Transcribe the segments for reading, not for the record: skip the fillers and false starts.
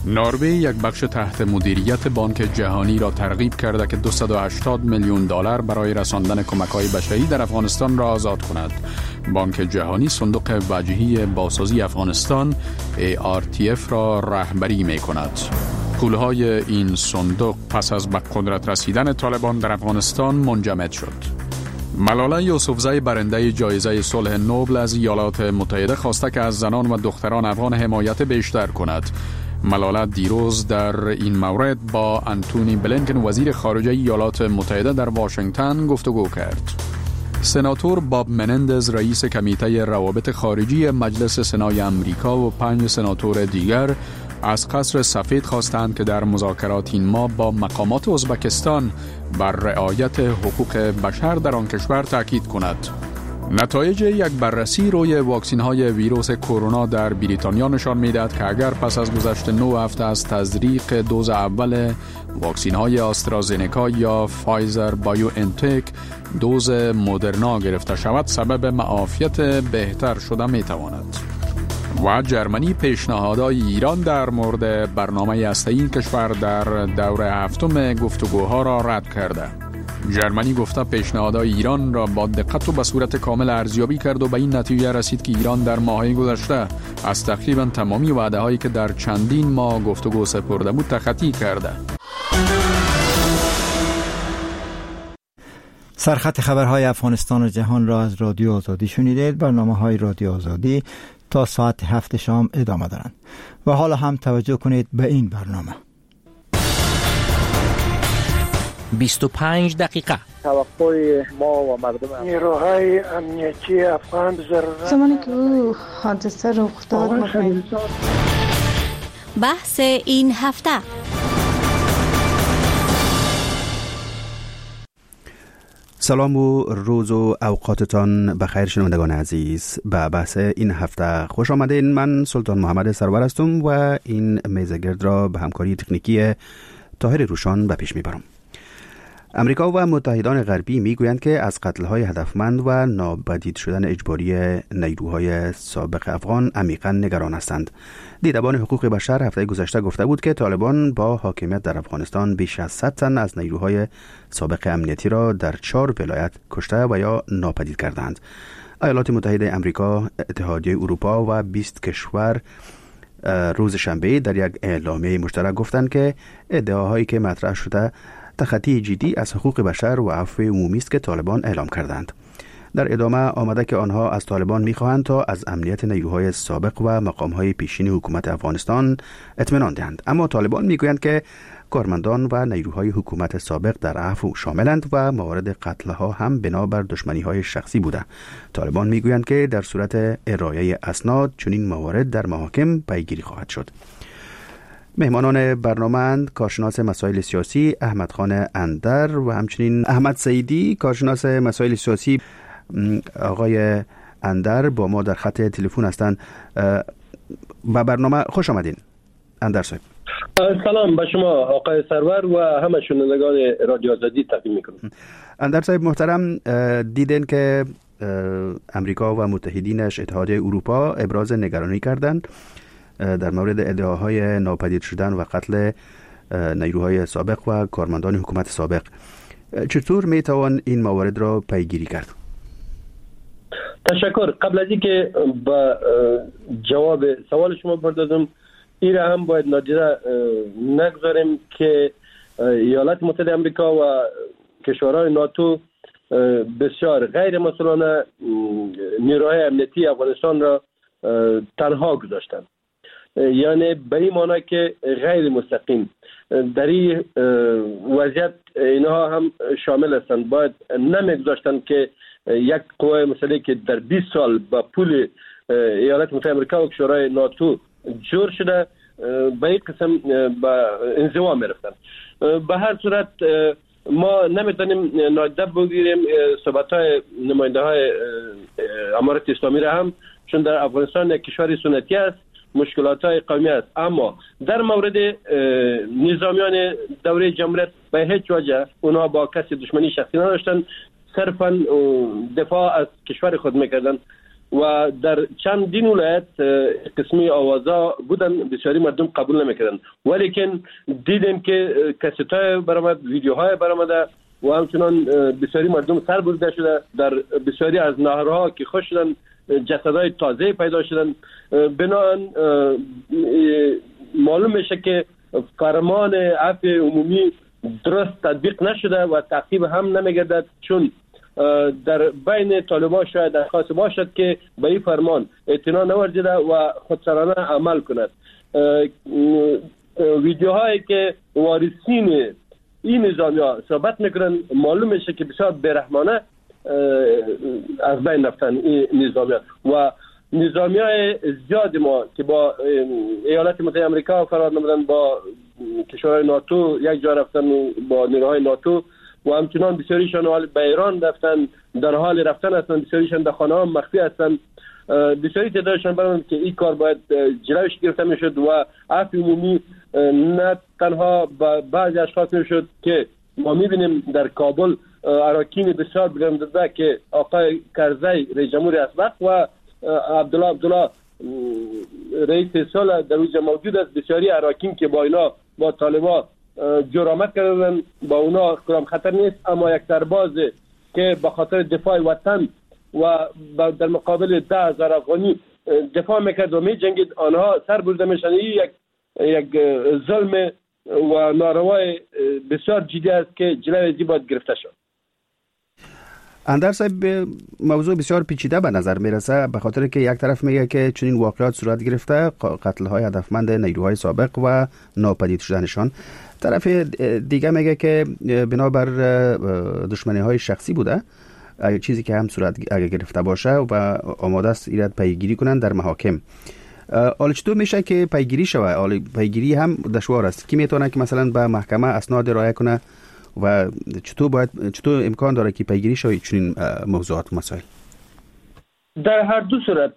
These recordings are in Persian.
نروژ یک بخش تحت مدیریت بانک جهانی را ترغیب کرده که 280 میلیون دلار برای رساندن کمک‌های بشری در افغانستان را آزاد کند. بانک جهانی صندوق وجهی بازسازی افغانستان ARTF را رهبری می‌کند. پول‌های این صندوق پس از به قدرت رسیدن طالبان در افغانستان منجمد شد. ملاله یوسفزی برنده جایزه صلح نوبل از ایالات متحده خواسته که از زنان و دختران افغان حمایت بیشتر کند. ملاله دیروز در این مورد با انتونی بلینکن وزیر خارجه ایالات متحده در واشنگتن گفتگو کرد. سناتور باب منندز رئیس کمیته روابط خارجی مجلس سنای امریکا و 5 سناتور دیگر از قصر سفید خواستند که در مذاکرات این ماه با مقامات ازبکستان بر رعایت حقوق بشر در آن کشور تاکید کند. نتایج یک بررسی روی واکسین‌های ویروس کرونا در بریتانیا نشان می‌دهد که اگر پس از گذشت 9 هفته از تزریق دوز اول واکسین‌های آسترازنکا یا فایزر بایو انتک دوز مدرنا گرفته شود، سبب معافیت بهتر شده می‌تواند. و جرمنی پیشنهادهای ایران در مورد برنامه هسته‌ای این کشور در دوره هفتم گفتگوها را رد کرده. جرمنی گفته پیشنهادهای ایران را با دقت و به صورت کامل ارزیابی کرد و به این نتیجه رسید که ایران در ماه‌های گذشته از تقریباً تمامی وعده‌هایی که در چندین ماه گفتگو سپرده بود تخطی کرده. سرخط خبرهای افغانستان و جهان را از رادیو آزادی شنیدید. برنامه‌های رادیو آزادی تا ساعت 7 شام ادامه دارند و حالا هم توجه کنید به این برنامه. 25 دقیقه توقع ما و مردم نیروهای امنیتی افغان ضرورت زمانی که او حادثه رخ داد بحث این هفته. سلام و روز و اوقاتتان بخیر شنوندگان عزیز. به بحث این هفته خوش آمدین. من سلطان محمد سرور هستم و این میزگرد را به همکاری تکنیکی طاهر روشان به پیش میبرم. امریکا و متحدان غربی میگویند که از قتل‌های هدفمند و ناپدید شدن اجباری نیروهای سابق افغان عمیقاً نگران هستند. دیدبان حقوق بشر هفته گذشته گفته بود که طالبان با حاکمیت در افغانستان بیش از 100 تن از نیروهای سابق امنیتی را در 4 ولایت کشته و یا ناپدید کردند. ایالات متحده امریکا، اتحادیه اروپا و 20 کشور روز شنبه در یک اعلامیه مشترک گفتند که ادعاهایی که مطرح شده تخطی جدی از حقوق بشر و عفو عمومی است که طالبان اعلام کردند. در ادامه آمده که آنها از طالبان می‌خواهند تا از امنیت نیروهای سابق و مقام‌های پیشین حکومت افغانستان اطمینان دهند، اما طالبان می‌گویند که کارمندان و نیروهای حکومت سابق در عفو شاملند و موارد قتل‌ها هم بنابر دشمنی‌های شخصی بوده. طالبان می‌گویند که در صورت ارائه اسناد چنین موارد در محاکم پیگیری خواهد شد. مهمانان برنامه‌اند کارشناس مسائل سیاسی احمد خان اندر و همچنین احمد سعیدی کارشناس مسائل سیاسی. آقای اندر با ما در خط تلفن هستند. با برنامه خوش آمدین اندر صاحب. سلام به شما آقای سرور و همه شنوندگان رادیو آزادی تقدیم میکنم. اندر صاحب محترم، دیدن که امریکا و متحدینش اتحادیه اروپا ابراز نگرانی کردند در مورد ادعاهای ناپدید شدن و قتل نیروهای سابق و کارمندان حکومت سابق. چطور میتوان این موارد را پیگیری کرد؟ تشکر. قبل از اینکه با جواب سوال شما بپردازم، این را هم باید نادیده نگذاریم که ایالات متحده آمریکا و کشورهای ناتو بسیار غیر مسئولانه نیروهای امنیتی افغانستان را تنها گذاشتند. یعنی به این معنی که غیر مستقیم در این وضعیت اینها هم شامل هستند. باید نمیگذاشتند که یک قوه مسئله که در 20 سال با پول ایالات متحده آمریکا و کشورهای ناتو جور شده به این قسم به انزوا میرفتند. به هر صورت ما نمیتونیم نادیده بگیریم صحبت‌های نماینده‌های امارات اسلامی را هم، چون در افغانستان یک کشور سنتی است، مشکلات‌های قومی است، اما در مورد نظامیان دوره جمهوریت به هیچ وجه اونها با کسی دشمنی شخصی نداشتند، صرفاً دفاع از کشور خود میکردند. و در چندین ولایت قسمی آوازا بودن، بسیاری مردم قبول نمیکردن، ولیکن دیدیم که کاست‌های برآمد، ویدیوهای برآمده و همچنان بسیاری مردم سر برده شده. در بسیاری از نهرها که خوش شدن جسدهای تازه پیدا شدن. بنابراین معلوم میشه که فرمان عفو عمومی درست تطبیق نشده و تعقیب هم نمیگردد، چون در بین طالبان شاید درخواست باشد که به این فرمان اعتنا نورزیده و خودسرانه عمل کند. ویدیوهایی که وارثین این نظامی‌ها صحبت میکنن معلوم میشه که بسیار بی‌رحمانه از بین رفتن این نظامی‌ها و نظامی‌های زیاد ما که با ایالات متحده آمریکا فرار نمودن، با کشورهای ناتو یک جا رفتن با نیروهای ناتو و همچنان بسیاریشان به ایران رفتن، در حال رفتن هستند، بسیاریشان در خانه‌ها مخفی هستند. بسیاری تعدادشان برآمد که این کار باید جلوش گرفته میشد و عفو عمومی نه تنها با بعضی اشخاص میشد که ما میبینیم در کابل اراکین بسیار بلندده که آقای کرزی رئیس جمهور اسبق و عبدالله رئیس سال در اوجه موجود است. بسیاری اراکین که با اینا با طالبان جرأت کردن، با اونا کدام خطر نیست، اما یک سرباز که به خاطر دفاع وطن و در مقابل 10,000 افغانی دفاع میکرد و میجنگید، آنها سر برده میشن. یک ظلم و ناروای بسیار جدی است که جلوی ازی باید گرفته شد. اندر صاحب، موضوع بسیار پیچیده به نظر میرسه، به خاطر که یک طرف میگه که چنین واقعات صورت گرفته، قتل‌های هدفمند نیروهای سابق و ناپدید شدنشان. طرف دیگه میگه که بنابر دشمنی‌های شخصی بوده، چیزی که هم صورت اگه گرفته باشه و آماده است ایراد پیگیری کنن در محاکم. حالا چطور میشه که پیگیری شوه؟ حالا پیگیری هم دشوار است. کی میتونه که مثلا به محکمه اسناد ارائه کنه و چطور امکان داره که پیگیری شوه چنین موضوعات و مسائل؟ در هر دو صورت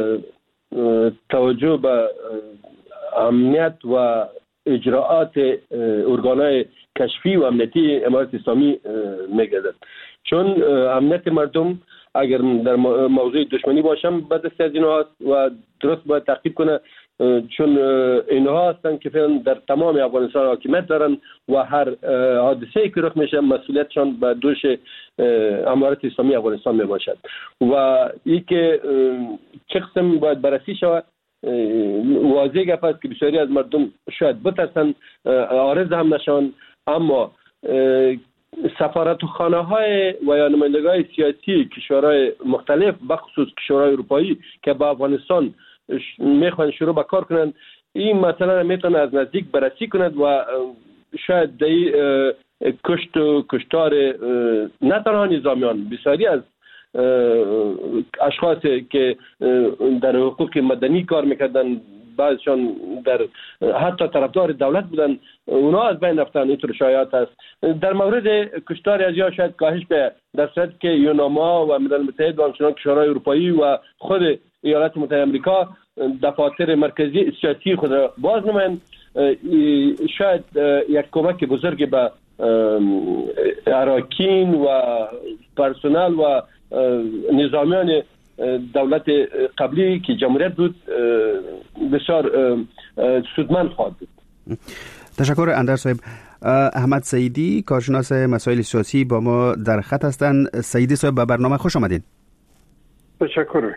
توجه به امنیت و اجراءات ارگان‌های کشفی و امنیتی امارت اسلامی میگردد، چون امنیت مردم اگر در موضوع دشمنی باشم به دست از اینها است و درست باید تعقیب کنه، چون اینها هستند که فعلا در تمام افغانستان حاکمیت دارن و هر حادثه‌ای که رخ میشه مسئولیتشان به دوش امارت اسلامی افغانستان می باشد و این که چه قسم باید بررسی شود. واضح گپ است که بسیاری از مردم شاید بترسن، عارض هم نشون، اما سفارتخانه‌های و یا نمایندگان سیاسی کشورهای مختلف بخصوص کشورهای اروپایی که با افغانستان میخوان شروع به کار کنند، این مسئله میتونه از نزدیک بررسی کند و شاید دی کشت و کشتار نه تنها نظامیان، بسیاری از اشخاص که در حقوق مدنی کار میکردن، بعضشان در حتی طرفدار دولت بودن، اونا از بین رفتن. اینطور شایعات است. در مورد کشتار از یا شاید کاهش به در صورتی که یوناما و ملل متحد و همچنان کشورهای اروپایی و خود ایالات متحده آمریکا دفاتر مرکزی سیاسی خود را باز نمایند، شاید یک کمک بزرگ به اراکین و پرسنل و نظامیان دولت قبلی که جمهوریت بود بسیار سودمند خواهد بود. تشکر اندر صاحب. احمد سعیدی، کارشناس مسائل سیاسی، با ما در خط هستند. سعیدی صاحب، به برنامه خوش آمدین. تشکر.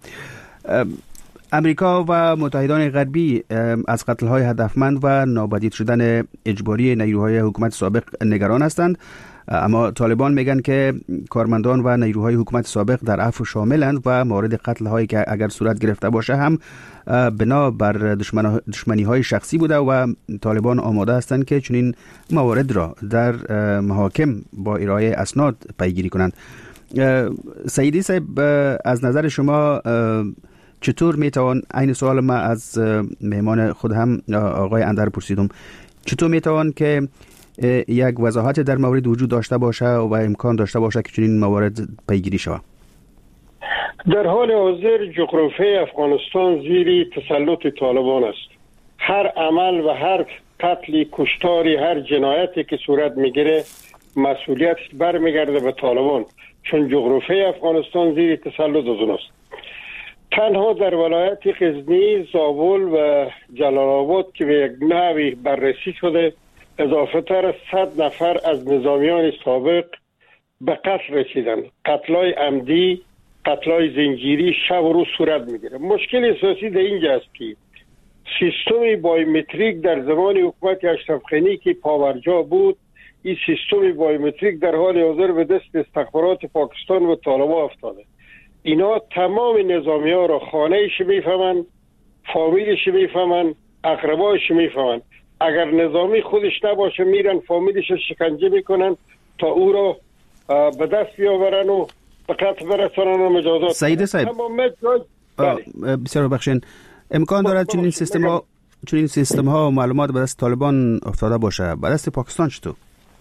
امریکا و متحدان غربی از قتل‌های هدفمند و ناپدید شدن اجباری نیروهای حکومت سابق نگران هستند، اما طالبان میگن که کارمندان و نیروهای حکومت سابق در عفو شاملند و مورد قتل‌هایی که اگر صورت گرفته باشه هم بنا بر دشمنی‌های شخصی بوده و طالبان آماده هستند که چنین موارد را در محاکم با ارائه اسناد پیگیری کنند. سعیدی صاحب، از نظر شما چطور میتوان، این سوال ما از مهمان خود هم آقای اندر پرسیدم، چطور میتوان که یک وضاحت در مورد وجود داشته باشه و امکان داشته باشه که چنین موارد پیگیری شود؟ در حال حاضر جغرافیای افغانستان زیر تسلط طالبان است. هر عمل و هر قتل، کشتاری، هر جنایتی که صورت میگیره مسئولیت برمیگرده به طالبان، چون جغرافیای افغانستان زیر تسلط از اوناست. تنها در ولایت غزنی، زابل و جلال آباد که به یک نحوی بررسی شده اضافه تر از 100 نفر از نظامیان سابق به قتل رسیدن. قتلای عمدی، قتلای زنجیری شب و روز صورت میگیره. مشکل اساسی در اینجا است که سیستم بایومتریک در زمان حکومت اشرف غنی که پاورجا بود، این سیستم بایومتریک در حال حاضر به دست استخبارات پاکستان و طالبان افتاده. اینا تمام نظامی ها را خانهش میفهمن، فامیلش میفهمن، اقربایش میفهمن. اگر نظامی خودش نباشه میرن فامیلش شکنجه میکنن تا او را به دست بیاورن و به قتل برسانن و مجازات. سعید صاحب بسیار بخشین، امکان دارد چنین سیستم ها و معلومات به دست طالبان افتاده باشه، به دست پاکستان چطور؟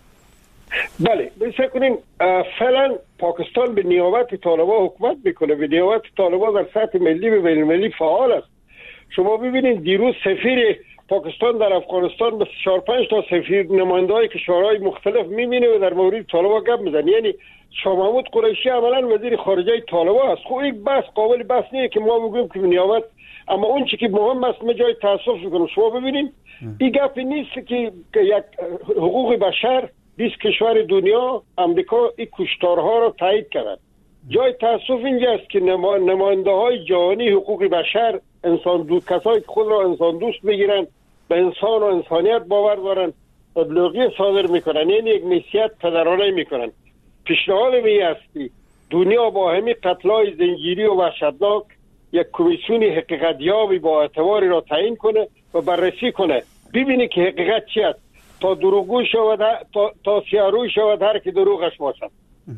بله، بسیار کنیم فعلا پاکستان به نیابت طالبان حکومت میکنه. به نیابت طالبان در سطح ملی و بین المللی فعال است. شما ببینید دیروز سفیر پاکستان در افغانستان به 4-5 تا سفیر نماینده‌های کشورهای مختلف میبینه و در مورد طالبان گپ میزنه. یعنی شاه محمود قریشی عملا وزیر خارجه طالبان است. خب این بس قابل بحث نیست که ما بگیم که نیابت، اما اون چیزی که مهم است ما جای تاسف میکنم. شما ببینید این گپ نیست که یک حقوق بشر 20 کشور دنیا امریکا این کشتارها را تایید کردند. جای تاسف اینجا است که نماینده‌های جهانی حقوق بشر، انسان دوست، کسایی که خود را انسان دوست میگیرن، به انسان و انسانیت باور دارن، ابلاغی صادر میکنن، یعنی یک نصیحت پدرانه میکنن. پیشنهاد می است که دنیا با همین قتل‌های زنجیری و وحشتناک یک کمیسیون حقیقتیابی با اعتباری را تعیین کنه و بررسی کنه، ببینه که حقیقت چی است، تا دروغگو شود، تا سیاروی شود هر که دروغش باشد.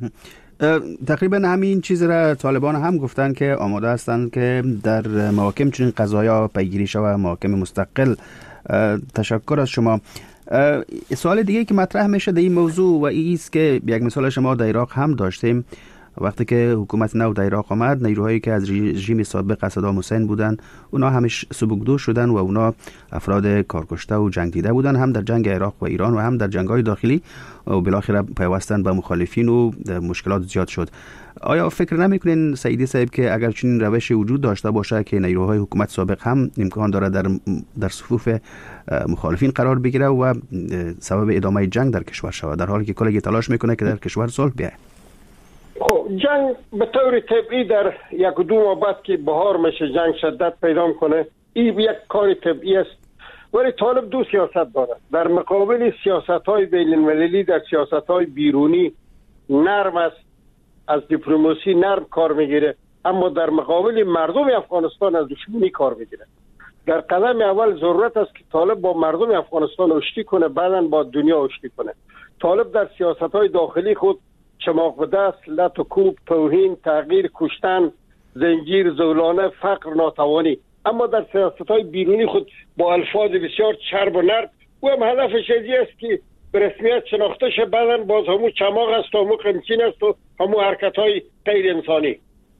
تقریبا همین چیز را طالبان هم گفتن که آماده هستند که در محاکم چنین قضایا پیگیری شود، محاکم مستقل. تشکر از شما. سوال دیگه که مطرح میشه در این موضوع و ایست که یک مثال شما در عراق هم داشتیم، وقتی که حکومت نو در عراق آمد، نیروهایی که از رژیم سابق صدام حسین بودن اونا همش سبکدوش شدن و اونا افراد کارکشته و جنگ دیده بودن، هم در جنگ عراق و ایران و هم در جنگ‌های داخلی، و بالاخره پیوستن به مخالفین و مشکلات زیاد شد. آیا فکر نمی‌کنین سعیدی صاحب که اگر چنین روشی وجود داشته باشه که نیروهای حکومت سابق هم امکان داره در صفوف مخالفین قرار بگیره و سبب ادامه جنگ در کشور شود، در حالی که کلی تلاش میکنه که در کشور صلح بیاید؟ خب جنگ به طور طبیعی در 1-2 ماه بعد که بهار میشه جنگ شدت پیدا کنه، این یک کار طبیعی است. ولی طالب دو سیاست داره. در مقابل سیاست‌های بین المللی، در سیاست‌های بیرونی نرم است، از دیپلماسی نرم کار میگیره، اما در مقابل مردم افغانستان از دشمنی کار میگیره. در قدم اول ضرورت است که طالب با مردم افغانستان آشتی کنه، بعداً با دنیا آشتی کنه. طالب در سیاست‌های داخلی خود چماق به دست، لط و کوب، توهین، تغییر، کشتن، زنجیر، زولانه، فقر، ناتوانی، اما در سیاست‌های بیرونی خود با الفاظ بسیار چرب و نرم و هم هدفش ازی است که به رسمیت شناخته شه، بعداً باز همون چماق است و همون قمچین است و همون حرکت‌های غیر انسانی.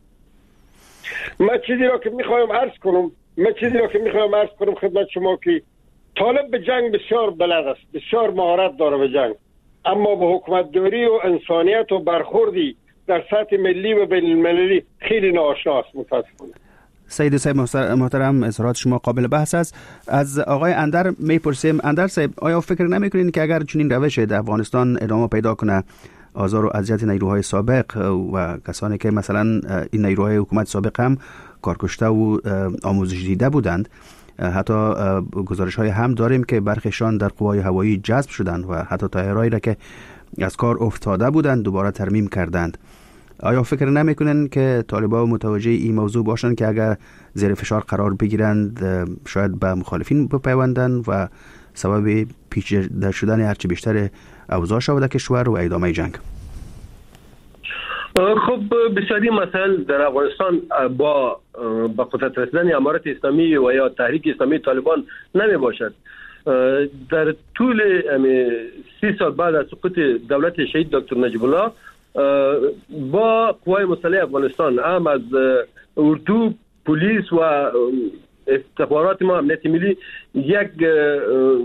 من چیزی را که میخوایم عرض کنم خدمت شما که طالب به جنگ بسیار بلد است، بسیار مهارت داره به جنگ، اما به حکومتداری و انسانیت و برخوردی در سطح ملی و بین المللی خیلی ناآشنا است متاسفانه. سید صاحب محترم، اظهارات شما قابل بحث است. از آقای اندر میپرسیم. اندر صاحب، آیا فکر نمیکنین که اگر چنین روش در افغانستان ادامه پیدا کنه، آزار و اذیت نیروهای سابق و کسانی که مثلا این نیروهای حکومت سابق هم کارکشته و آموزش دیده بودند، حتی گزارش های هم داریم که برخیشان در قوای هوایی جذب شدند و حتی طیارهایی را که از کار افتاده بودند دوباره ترمیم کردند، آیا فکر نمیکنن که طالبان متوجه این موضوع باشند که اگر زیر فشار قرار بگیرند شاید به مخالفین بپیوندند و سبب پیچیده شدن هرچی بیشتر اوضاع شود در کشور و ادامه جنگ؟ خب بسیاری مسائل در افغانستان با قدرت رسیدن امارت اسلامی و یا تحریک اسلامی طالبان نمی باشد. در طول 30 سال بعد از سقوط دولت شهید دکتر نجیب الله با قوای مسلح افغانستان، هم از اردو، پلیس و استخبارات ما، امنیت ملی، یک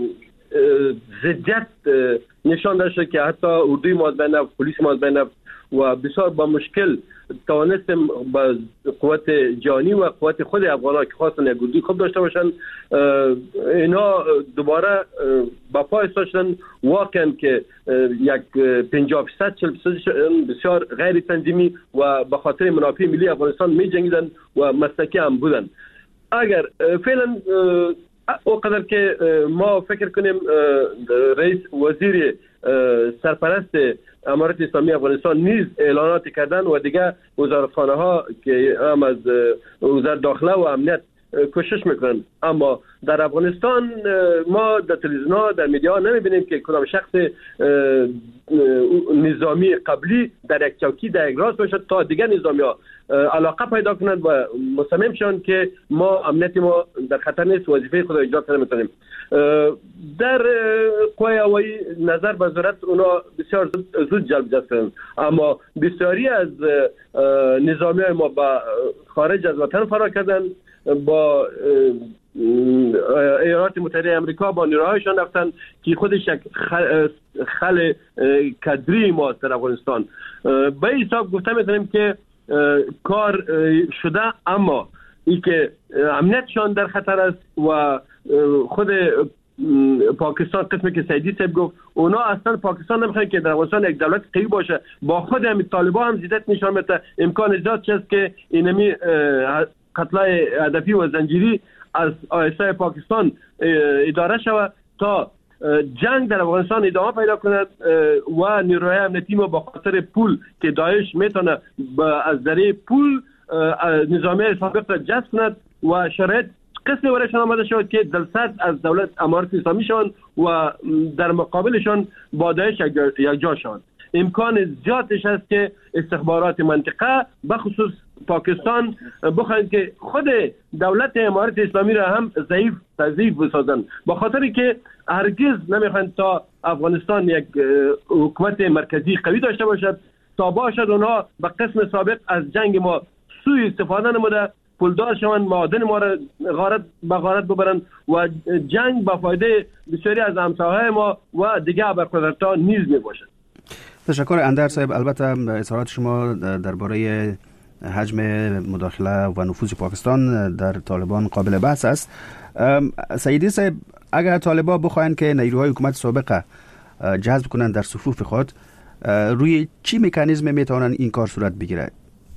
ضدیت نشان داشته که حتی اردوی ما از بین رفت، پلیس ما از بین رفت و بسیار با مشکل توانستیم با قوت جانی و قوت خود افغان‌ها که خواستن یک گروهی خوب داشته باشن اینا دوباره با پا ایستاده شدن. واقعا که یک 50% 40% بسیار غیر تنظیمی و به خاطر منافع ملی افغانستان می جنگیدن و مسلکی هم بودن. اگر فعلا اوقدر که ما فکر کنیم رئیس وزیر سرپرست امارت اسلامی افغانستان نیز اعلانات کردن و دیگه وزارتخانه ها که هم از وزارت داخله و امنیت کوشش میکنن، اما در افغانستان ما در تلویزیون‌ها در میدیاها نمیبینیم که کدام شخص نظامی قبلی در یک چوکی در یک راست باشد تا دیگر نظامی‌ها علاقه پیدا کنند و مصمم شوند که ما امنیت ما در خطر نیست، وظیفه خود را اجرا کنیم میتونیم. در قوای هوایی نظر به ضرورت اونا بسیار زود جلب جذب کردند، اما بسیاری از نظامی‌های ما با خارج از وطن فرار کردند، با ایالات متحده آمریکا با نیروهایشان رفتن که خودش یک خل کدری ما در افغانستان. به حساب گفته میتونیم که کار شده، اما ای که امنیتشان در خطر است و خود پاکستان قسمی که سیدی صاحب گفت اونا اصلا پاکستان نمیخواد که در افغانستان یک دولت قوی باشه. با خود همین طالبان هم زیادت نشان میده امکان زیاد است که اینمی قتلای هدفی و زنجیری از آیسای پاکستان اداره شود تا جنگ در افغانستان ادامه پیدا کند و نیروهای امنیتی ما با خاطر پول که داعش میتونه از ذریعه پول نظامی سابق را جذب کند و شرایط قسمی برایشان آمده شد که دلسرد از دولت امارت اسلامی شوند و در مقابلشان با داعش یک جا شوند. امکان زیادش است که استخبارات منطقه بخصوص پاکستان بخواهند که خود دولت امارت اسلامی را هم ضعیف بسازند، با خاطری که هرگز نمیخواهند تا افغانستان یک حکومت مرکزی قوی داشته باشد، تا باشد اونها به قسم سابق از جنگ ما سوء استفاده نموده پولدار شوند، معادن ما را غارت ببرند و جنگ با فایده بسیاری از همسایه‌های ما و دیگه ابرقدرت‌ها نیز میباشد. تشکر اندر صاحب. البته اظهارات شما درباره حجم مداخله و نفوذ پاکستان در طالبان قابل بحث است. سیدی صاحب، اگر طالبان بخواهند که نیروهای حکومت سابقه جذب کنند در صفوف خود، روی چی مکانیزم میتوانند این کار صورت بگیرد؟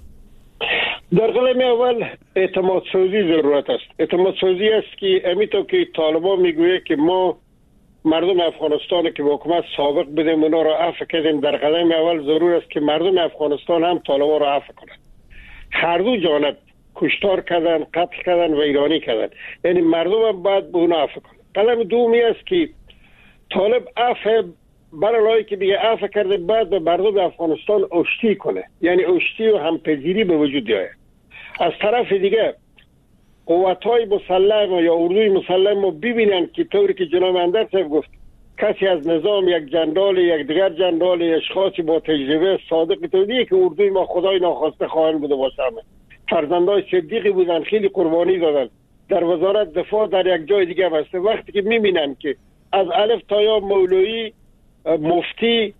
در قدم اول اعتماد سازی ضرورت است. اعتماد سازی است که امیتو که طالبان میگوید که ما مردم افغانستان که با حکومت سابق بدیم اونا را عفو کردیم، در قدم اول ضرور است که مردم افغانستان هم طالبان را عفو کنند. هر دو جانب کشتار کردن، قتل کردن و ایرانی کردن، یعنی مردم هم باید به اونا عفو کنند. قدم دومی است که طالب عفو برای که دیگه عفو کرده بعد به مردم افغانستان آشتی کنه، یعنی آشتی و همپذیری به وجود بیاید. از طرف دیگه قوت‌های مسلح یا اردوی مسلح ما ببینن که طوری که جناب اندر صاحب گفت کسی از نظام یک جنرال یک دیگر جنرال اشخاصی با تجربه صادق تولیه که اردوی ما خدای ناخواسته خواهند بوده باشه، فرزندای صدیقی بودن، خیلی قربانی دادن، در وزارت دفاع در یک جای دیگه بسته. وقتی که میبینن که از الف تا یا مولوی مفتی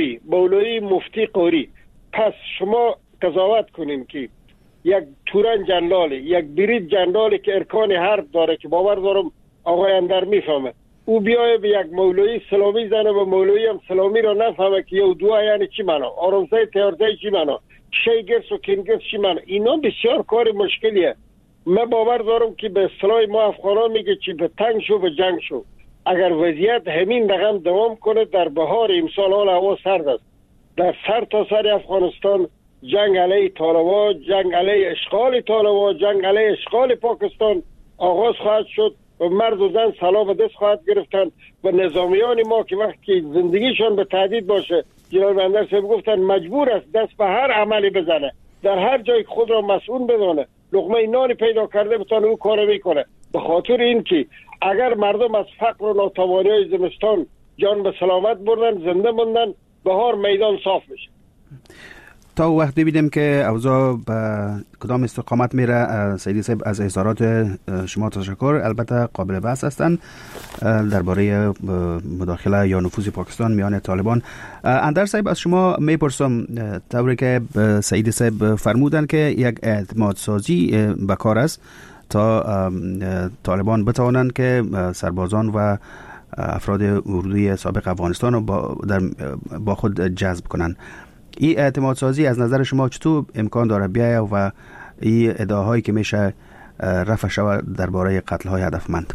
قاری، پس شما قضاوت کنین که یک توران جنرالی، یک برید جنرالی که ارکان حرب داره که باور دارم آقای اندر میفهمه، او بیای به یک مولوی سلامی زنه و مولوی هم سلامی را نفهمه که یه دعا یعنی چی معنا، آرامزای تیارزای چی معنا، شیگرس و کنگرس چی معنا. اینا بسیار کار مشکلیه. من باور دارم که به اصطلاح ما افغانا میگه چی به تنگ شو به جنگ شو. اگر وضعیت همین رقم دوام کنه در بهار امسال حال هوا سرد است، در سر تا سر افغانستان جنگ علیه طالبان، جنگ علیه اشغال طالبان، جنگ علیه اشغال پاکستان آغاز خواهد شد و مرد و زن سلا به دست خواهد گرفتن و نظامیان ما که وقتی زندگیشان به تهدید باشه، جناب اندر صاحب گفتن مجبور است دست به هر عملی بزنه، در هر جای خود را مسئول بدانه، لقمه نانی پیدا کرده بتانه او کار میکنه. به خاطر این که اگر مردم از فقر و ناتوانی زمستان جان به سلامت بردن، زنده موندن، بهار میدان صاف میشه. تا وقت ببینیم که اوضاع به کدام استقامت میره. سیدی صاحب از اظهارات شما تشکر، البته قابل بحث هستند درباره مداخله یا نفوذ پاکستان میان طالبان. اندر صاحب از شما میپرسم، طوری که سیدی صاحب فرمودن که یک اعتماد سازی به کار است تا طالبان بتوانند که سربازان و افراد اردوی سابق افغانستان رو با خود جذب کنند. این اعتماد سازی از نظر شما چطور امکان داره بیاید و این ادعاهایی که میشه رفع شود درباره قتل های هدفمند؟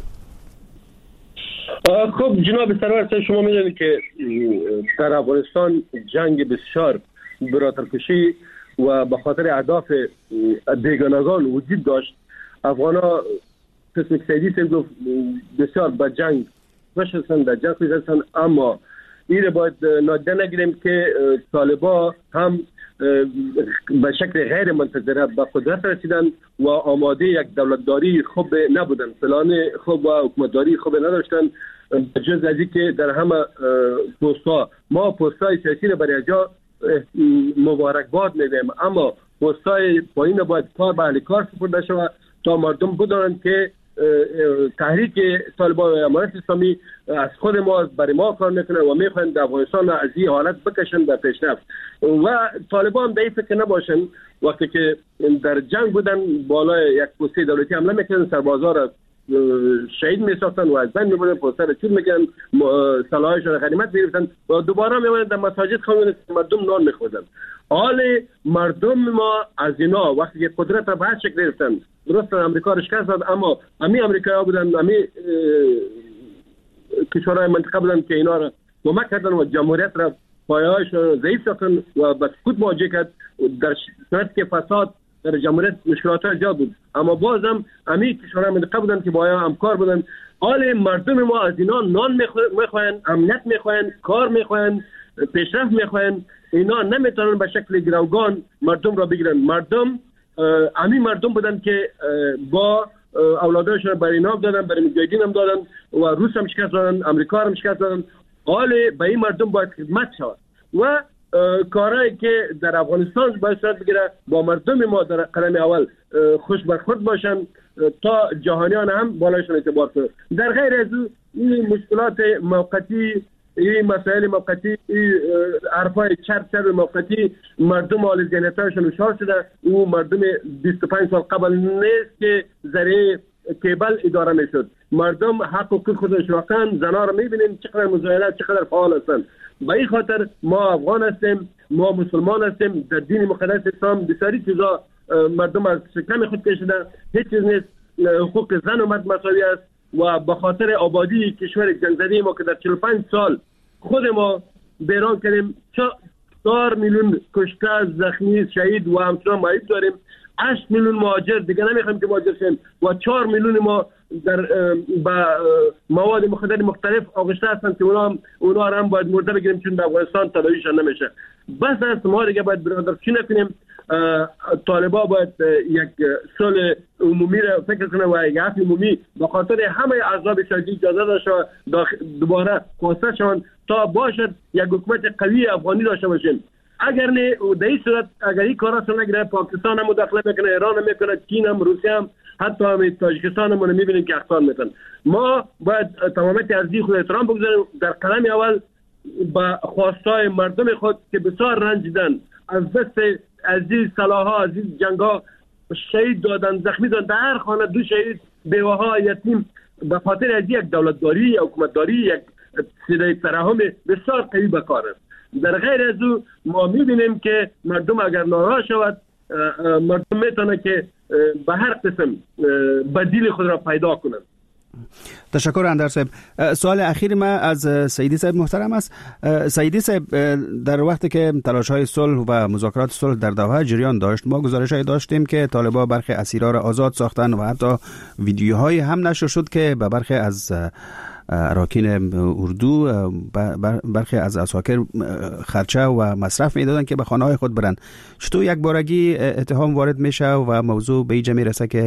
خب جناب سرور، شما میدونید که در افغانستان جنگ بسیار برادرکشی و به خاطر اهداف بیگانگان وجود داشت. افغانا قسم سیدی صاحب گفت بسیار به جنگ نشستن، در جنگ نشستن، اما این باید نادیده نگیریم که طالبا هم به شکل غیر منتظره به قدرت رسیدن و آماده یک دولتداری خوب نبودن، پلان خوب و حکومتداری خوب نداشتن، جز از که در همه پست‌ها ما پست‌های سیاسی رو برای جا مبارکباد میدیم، اما پست‌های پایین باید کار به اهل کار سپرده شود تا مردم بدانند که تحریک طالبان و امارت اسلامی از خود ما برای ما کار میکنه و میخواهند افغانستان از این حالت بکشن به پیشرفت و طالبان به این فکر نباشن وقتی که در جنگ بودن بالای یک پست دولتی حمله میکنن، سربازا را شهید میساختن و از بین میبرن، پوستر را چور میکنن، سلاحایشان را غنیمت میگرفتن و دوباره میمونن در مساجد خواندن، مردم نان میخوردن. حال مردم ما از اینا وقتی که قدرت را به هر شکل گرفتن، درست امریکا را شکست داد، اما امی امریکایی بودن، امی کشورهای منطقه بودن که اینا را کمک کردن و جمهوریت را پایه‌هایش را ضعیف ساختن و به سقوط مواجه کرد. در صورتی که فساد در جمهوریت مشکلات زیاد بود، اما بازم امی کشورهای منطقه بودن که با همکار بودن. حال مردم ما از اینا نان میخواین، امنیت میخواین، کار میخواین، پیشرفت میخواین. اینا نمیتونن به شکل گروگان مردم را بگیرن. مردم امی مردم بودن که با اولاداشون را برای اینا دادن، برای مجاهدین هم دادن و روس هم شکست دادن، امریکا هم شکست دادن. حال به این مردم باید خدمت شود و کارهایی که در افغانستان باید صورت بگیره با مردم ما در قدم اول خوش برخورد باشن تا جهانیان هم بالایشون اعتبار کنند. در غیر از این مشکلات موقتی، این مسائل موقتی، این حرفای چرت موقتی، مردم حال ذهنیتشون اشاره شده. او مردم 25 سال قبل نیست که ذریعه کیبل اداره میشد. مردم حق و حقوق خودش واقعا زنا رو میبینیم چقدر مزایلت، چقدر فعال هستن. به این خاطر ما افغان هستیم، ما مسلمان هستیم، در دین مقدس اسلام بسیاری چیزا مردم از شکم خود کشیدن، هیچ چیز نیست، حقوق زن و مرد مساوی است و به خاطر آبادی کشور جنگ‌زده ما که در 45 سال خود ما بیران کردیم، 4 میلیون کشته، زخمی، شهید و همچنان معیوب داریم. 8 میلیون مهاجر دیگه نمیخوایم که مهاجر شیم و 4 میلیون ما در با مواد مخدر مختلف آغشته هستند که اونا هم باید مرده بگیریم چون در افغانستان تداویشان نمیشه. بس است، ما دیگه باید برادرچی نکنیم. طالبا باید یک صلح عمومی را فکر کنه و یک عفو عمومی به خاطر همه اعضای شادی اجازه داشته دوباره خواسته شوند تا باشد یک حکومت قوی افغانی داشته باشیم. اگر نه در این صورت اگر این کارا سر نگیره، پاکستان هم مداخله میکنه، ایران هم میکنه، چین هم، روسیه هم، حتی هم تاجیکستان هم میبینیم که اخطار میکنن. ما باید تمامیت از این خود احترام بگذاریم. در قدم اول با خواستای مردم خود که بسیار رنجیدن، از دست عزیز سلاح‌ها، عزیز جنگ‌ها شهید دادن، زخمی دادن، در هر خانه 2 شهید، بیوه‌ها، یتیم، به خاطر از یک دولتداری، یک حکومتداری، یک صدای ترحم بسیار قوی به کار است. در غیر از او ما می‌بینیم که مردم اگر ناراض شود، مردم میتونه که به هر قسم بدیل خود را پیدا کنند. تشکر اندر صاحب. سوال اخیر ما از سیدی صاحب محترم است. سیدی صاحب، در وقتی که تلاش‌های صلح و مذاکرات صلح در دوحه جریان داشت، ما گزارش‌های داشتیم که طالبان برخی اسیرا را آزاد ساختن و حتی ویدیوهای هم نشر شد که به برخی از اراکین اردو، برخی از اساکر خرچه و مصرف میدادن که به خانه‌های خود برن. چطور یک بارگی اتهام وارد میشه و موضوع به اینجا میرسه که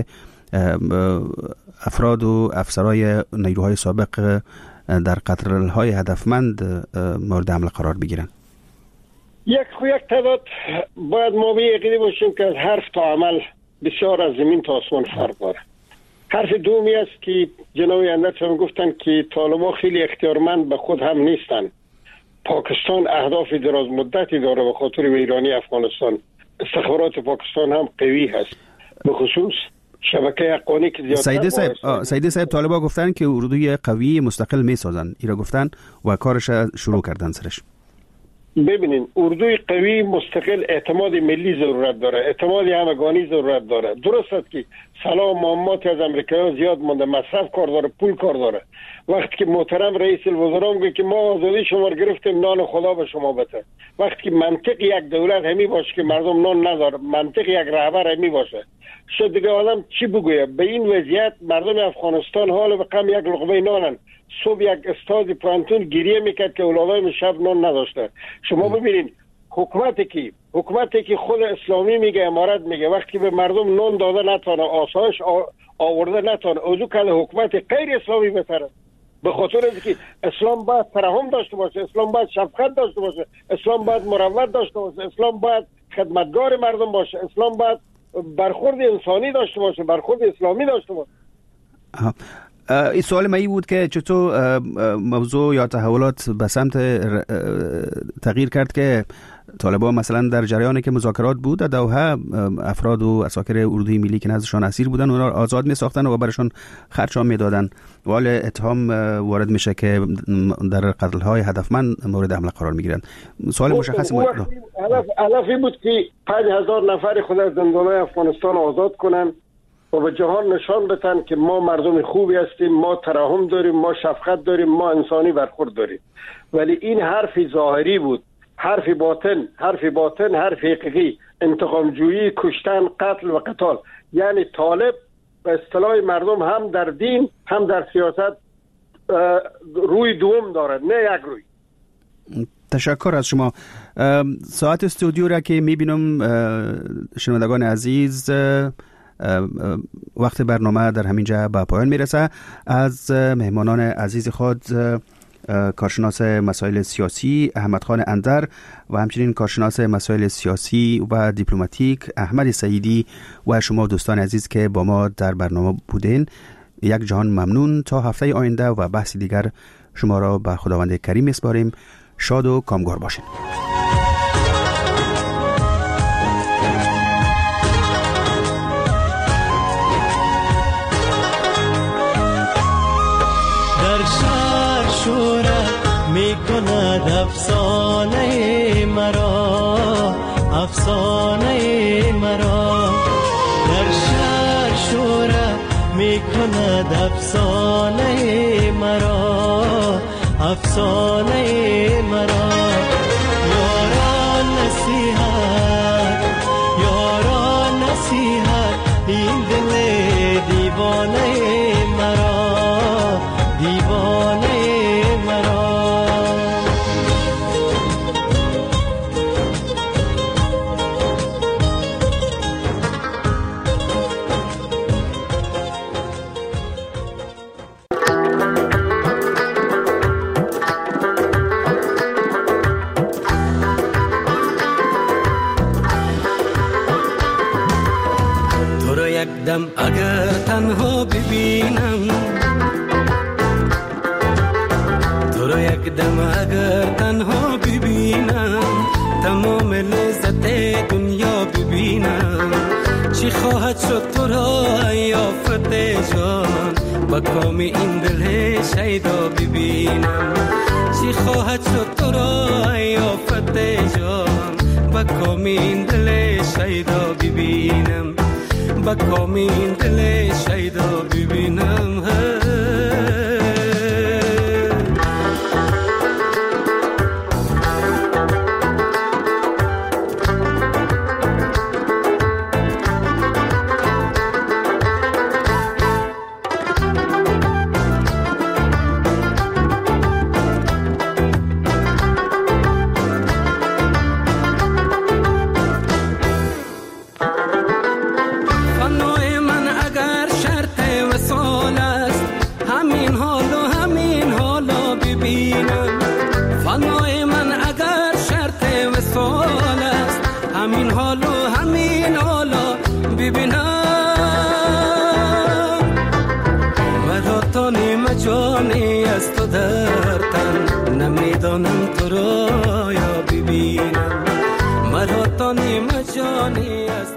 افراد و افسرای نیروهای سابق در قتل‌های هدفمند مورد حمله قرار بگیرن؟ یک تعداد باید ما به یقینی باشیم که از حرف تا عمل بسیار از زمین تا آسمان فرق داره. حرف دومی است که جناب اندرس هم گفتن که طالبان خیلی اختیارمند به خود هم نیستن. پاکستان اهداف دراز مدتی داره به خاطر ایرانی افغانستان. استخبارات پاکستان هم قوی هست، به خصوص شبکه حقانی که زیادتر سیدی صاحب طالبان گفتن که اردوی قوی مستقل میسازن، ایرا گفتن و کارش شروع کردن سرش. ببینین اردوی قوی مستقل اعتماد ملی ضرورت داره، اعتماد همگانی ضرورت داره. درست است که سلام معاملات از امریکایی زیاد مونده، مصرف کار داره، پول کار داره. وقتی که محترم رئیس الوزراء میگه که ما آزادی شما رو گرفتیم، نان خدا به شما بده، وقتی که منطق یک دولت همی باشه که مردم نان نداره، منطق یک رهبر همی باشه، شد دیگه آدم چی بگویه؟ به این وضعیت مردم افغانستان حال به غم یک لقمه نانن. صبح یک استاد پانتون گریه میکرد که اولادای شب نان نداشته. شما ببینید حکومتی که خود اسلامی میگه، امارت میگه، وقتی به مردم نان داده نتونه، آسایش آورده نتونه، اوضو کله حکومت غیر اسلامی بهتره. به خاطر اینکه اسلام باید ترحم داشته باشه، اسلام باید شفقت داشته باشه، اسلام باید مروت داشته باشه، اسلام باید خدمتگار مردم باشه، اسلام باید برخورد انسانی داشته باشه، برخورد اسلامی داشته باشه. این سوال من بود که چطور موضوع یا تحولات به سمت تغییر کرد که طالبان مثلا در جریانی که مذاکرات بود در دوحه افراد و عساکر اردوی ملی که نزدشان اسیر بودن اونا آزاد می ساختن و برشان خرج می دادن. ولی اتهام وارد میشه که در قتل های هدفمند مورد حمله قرار می گیرن. سوال مشخصی علفی بود که 5000 نفر خود از زندانهای افغانستان آزاد کنن و به جهان نشان بدن که ما مردم خوبی هستیم، ما ترحم داریم، ما شفقت داریم، ما انسانی برخورد داریم. ولی این حرف ظاهری بود، حرف باطن، حرف حقیقی، انتقام جویی، کشتن، قتل و قتال. یعنی طالب به اصطلاح مردم هم در دین هم در سیاست روی دوم داره، نه یک روی. تشکر از شما. ساعت استودیو را که میبینم شنوندگان عزیز، وقت برنامه در همینجا به پایان میرسه. از مهمانان عزیز خود کارشناس مسائل سیاسی احمد خان اندر و همچنین کارشناس مسائل سیاسی و دیپلماتیک احمد سعیدی و شما دوستان عزیز که با ما در برنامه بودین یک جهان ممنون. تا هفته آینده و بحث دیگر شما را به خداوند کریم میسپاریم. شاد و کامگار باشین. میکند افسانه مرا در شهر شورا میکند افسانه مرا یاران نصیحت این دل دیوانه اگر تنها ببینم تو رو یک دم، اگر تنها ببینم تمام لذت دنیا ببینم. چی خواهد شد تو را یافت جان با کام این دل شیدا ببینم. چی خواهد شد تو را یافت جان با کام این دل شیدا ببینم. با کامین دل شیدا ببینم. من اگر جانی از تو در تن، نمیدانم تو را یا ببینم، مرا تا نیم جانی از